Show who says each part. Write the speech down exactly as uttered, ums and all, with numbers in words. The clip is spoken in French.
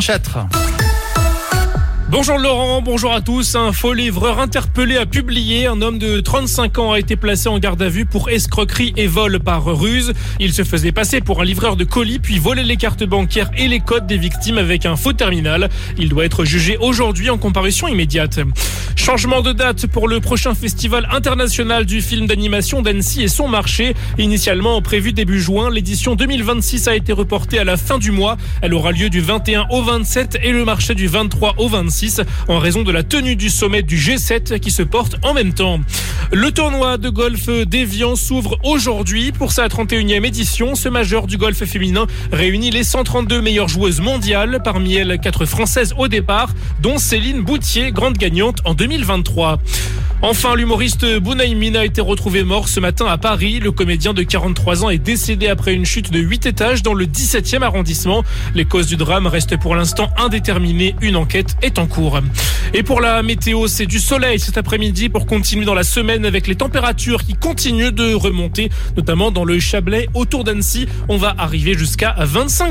Speaker 1: Châtres.
Speaker 2: Bonjour Laurent, bonjour à tous. Un faux livreur interpellé a publié. Un homme de trente-cinq ans a été placé en garde à vue pour escroquerie et vol par ruse. Il se faisait passer pour un livreur de colis puis volait les cartes bancaires et les codes des victimes avec un faux terminal. Il doit être jugé aujourd'hui en comparution immédiate. Changement de date pour le prochain festival international du film d'animation d'Annecy et son marché. Initialement prévu début juin, l'édition deux mille vingt-six a été reportée à la fin du mois. Elle aura lieu du vingt et un au vingt-sept et le marché du vingt-trois au vingt-six en raison de la tenue du sommet du G sept qui se porte en même temps. Le tournoi de golf d'Évian s'ouvre aujourd'hui pour sa trente et unième édition. Ce majeur du golf féminin réunit les cent trente-deux meilleures joueuses mondiales, parmi elles quatre françaises au départ, dont Céline Boutier, grande gagnante en deux mille vingt-trois. Enfin, l'humoriste Bounaïmin a été retrouvé mort ce matin à Paris. Le comédien de quarante-trois ans est décédé après une chute de huit étages dans le dix-septième arrondissement. Les causes du drame restent pour l'instant indéterminées. Une enquête est en cours. Et pour la météo, c'est du soleil cet après-midi pour continuer dans la semaine avec les températures qui continuent de remonter, notamment dans le Chablais autour d'Annecy. On va arriver jusqu'à vingt-cinq